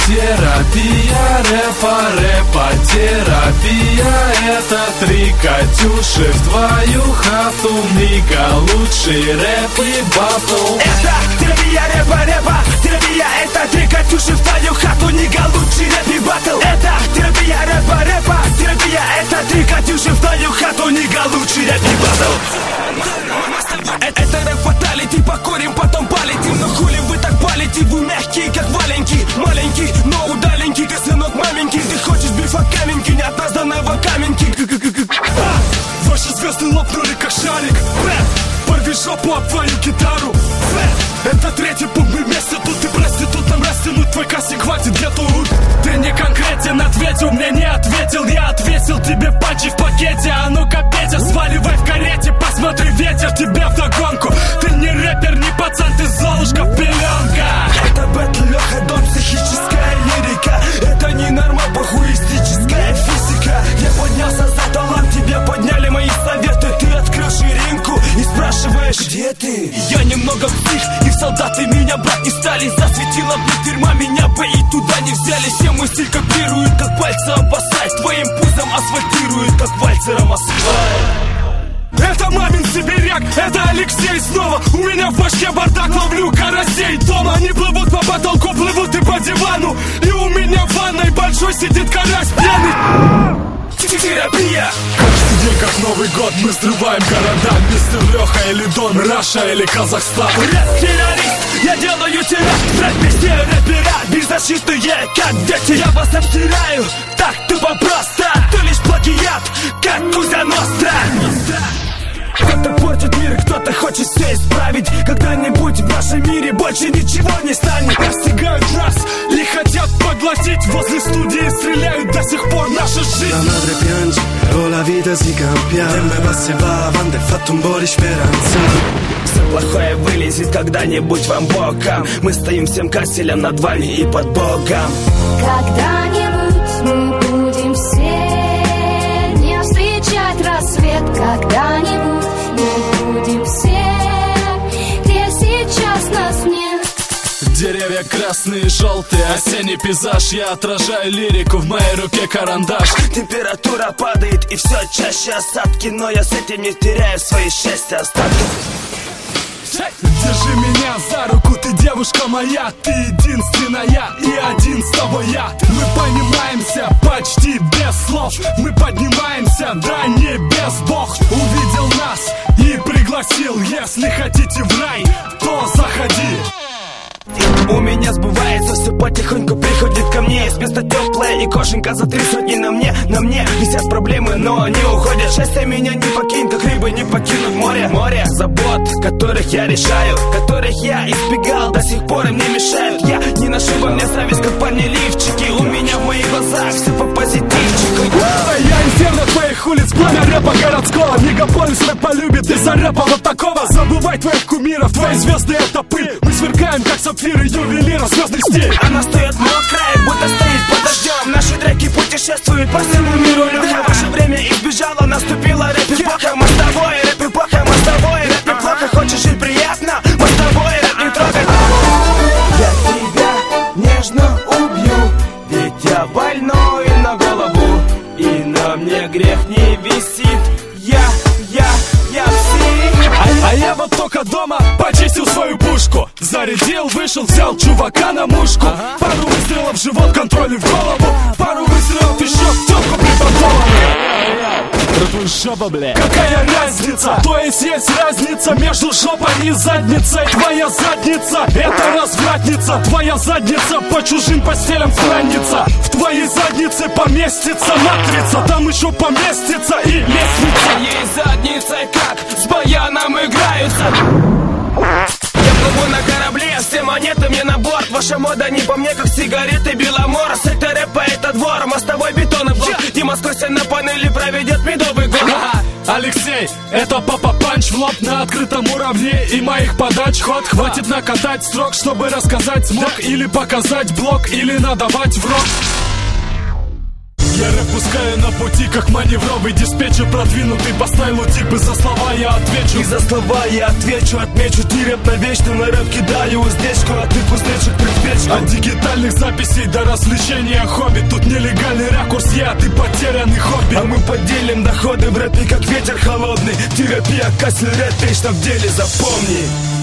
терапия, рэпа-терапия. Это 3 Катюши в твою хату. Мига лучший рэп и батл. Это терапия, рэпа-терапия. Это 3 Катюши в твою хату. Нига лучший рэп и батл. Это терапия, рэпа-терапия. Это 3 Катюши в твою хату. Нига лучший рэп и батл. Это рэп-фаталити, покорим, потом полетим. Но хули вы так палите, вы мягкие, как валенки. Маленький, но удаленький, ты сынок маменький. Ты хочешь бифа каменки, не от нас данного каменки. Ваши звезды лопнули, как шарик. Порви жопу об твою гитару. Это 3-й пункт, мы вместе тут. Ты проститут, нам растянуть твой кассик хватит где тут. Ты не конкретен, ответил, мне не ответил. Я ответил тебе панчи в пакете. А ну-ка, Петя, сваливай в карете. Посмотри, ветер тебе вдогонку. Ты не рэпер, не пацан, ты золушка в пеленках. Это бэтл, Леха, дом, психическая лирика. Это не норма, похуистическая физика. Я поднялся за талант, тебе подняли мои советы. Ты открыл ширинку и спрашиваешь, где ты? Я немного псих, и в солдаты меня брать не стали. Засветила бы тюрьма, меня бы и туда не взяли. Все мой стиль копируют, как пальцы обоссать. Твоим пузом асфальтируют, как вальцером асфальт. Это мамин сибиряк, это Алексей снова. У меня в башке бардак, ловлю карасей дома. Они плывут по потолку, плывут и по дивану. И у меня в ванной большой сидит карась пьяный. Терапия. Каждый день как Новый год мы взрываем города. Мистер Леха или Дон, Раша или Казахстан. Рэп-террорист, я делаю тебя рэп везде рэпера. Беззащитные, как дети. Я вас обстираю, так тупо просто. Ты лишь плагиат, как Кузя Ностра. Кто-то портит мир, кто-то хочет все исправить. Когда-нибудь в нашем мире больше ничего не станет. Постигают нас и хотят поглотить. Возле студии стреляют до сих пор наша жизнь. La madre piange, oh la vita si cambia. Tempo passa e va avanti, hai fatto un po' di speranza. Все плохое вылезет когда-нибудь вам боком. Мы стоим всем касселем над вами и под Богом. Когда-нибудь мы будем все не встречать рассвет. Когда-нибудь мы будем все, где сейчас нас нет. Деревья красные, желтые, осенний пейзаж. Я отражаю лирику, в моей руке карандаш. Температура падает и все чаще осадки. Но я с этим не теряю свои 6 остатки. Держи меня за руку, ты девушка моя. Ты единственная и один с тобой я. Мы понимаемся почти без слов. Мы поднимаемся до небес. Бог увидел нас и пригласил. Если хотите в рай, то заходи. У меня сбывается, все потихоньку приходит ко мне. Есть место теплое и кошенька за 3 сотни на мне. На мне висят проблемы, но они уходят. Счастье меня не покинет, как рыбы не покинут море. Море забот, которых я решаю, которых я избегал, до сих пор им не мешают. Я не ношу во мне зависть, как парни лифчики. У меня в моих глазах все по позитивчику. Я инферно твоих улиц, пламя рэпа городского. Мегаполис рэп полюбит из-за рэпа вот такого. Забывай твоих кумиров, твои звезды это пыль. Мы сверкаем, как сапфиры ювелира, звездный стиль. Она стоит мокрая, будто стоит под дождем. Наши треки путешествуют по всему миру. Леха, ваше время избежало, наступила рэп-эпоха. Мостовой, рэп-эпоха, мостовой, рэп неплохо. Хочешь жить приятно, мостовой, рэп не трогай. Я тебя нежно убью, ведь я больной на голову. И на мне грех не висит. Я псих. А я вот только дома почистил свою пушку. Зарядил, вышел, взял чувака на мушку. Пару выстрелов в живот, контроль в голову. Пару выстрелов еще в тёмку припаркованную. Какая разница? То есть разница между жопой и задницей. Твоя задница — это развратница. Твоя задница по чужим постелям странница. В твоей заднице поместится матрица. Там еще поместится и лестница. Ей задницей как с баяном играются. Я плыву на корабле, все монеты мне на борт. Ваша мода не по мне, как сигареты Беломорос. Это рэпа, это двор, мостовой бетон и блок. Дима сквозь на панели проведет медовый год. Алексей, это папа панч в лоб на открытом уровне. И моих подач ход хватит накатать строк, чтобы рассказать смог. Или показать блок, или надавать в рот. Я рэп пускаю на пути, как маневровый диспетчер продвинутый по стайлу типа за слова я отвечу. И за слова я отвечу, отмечу. Ты рэп навечно, на рэп кидаю уздечку, а ты кузнечик предпечку. От дигитальных записей до развлечения хобби. Тут нелегальный ракурс, я, ты потерянный хобби. А мы поделим доходы в рэпе, как ветер холодный. Терапия, кассер, рэп, вечно в деле, запомни.